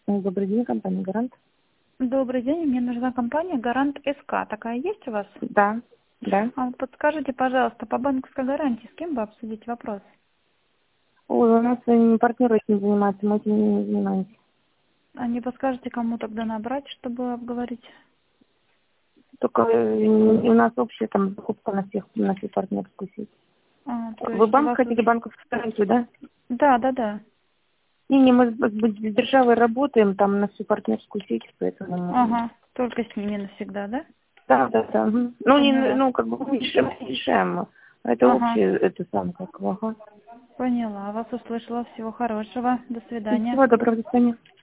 Добрый день, компания «Гарант». Добрый день, мне нужна компания «Гарант СК». Такая есть у вас? Да, да. Подскажите, пожалуйста, по банковской гарантии с кем бы обсудить вопрос? Ой, у нас партнер этим занимается, мы этим не занимаемся. А не подскажете, кому тогда набрать, чтобы обговорить? Только у нас общая там закупка на всю партнерскую сеть. То Вы есть у банк вас хотите, уже... банковскую гарантию, да? Да. Не, мы с державой работаем там на всю партнерскую сеть, поэтому... Ага, только с ними навсегда, да? Да. Мгм. Ну, Поняла. мы не решаем. Это Ага, общее, это сам как. Ага. поняла. Вас услышала. Всего хорошего. До свидания. Всего доброго, до свидания.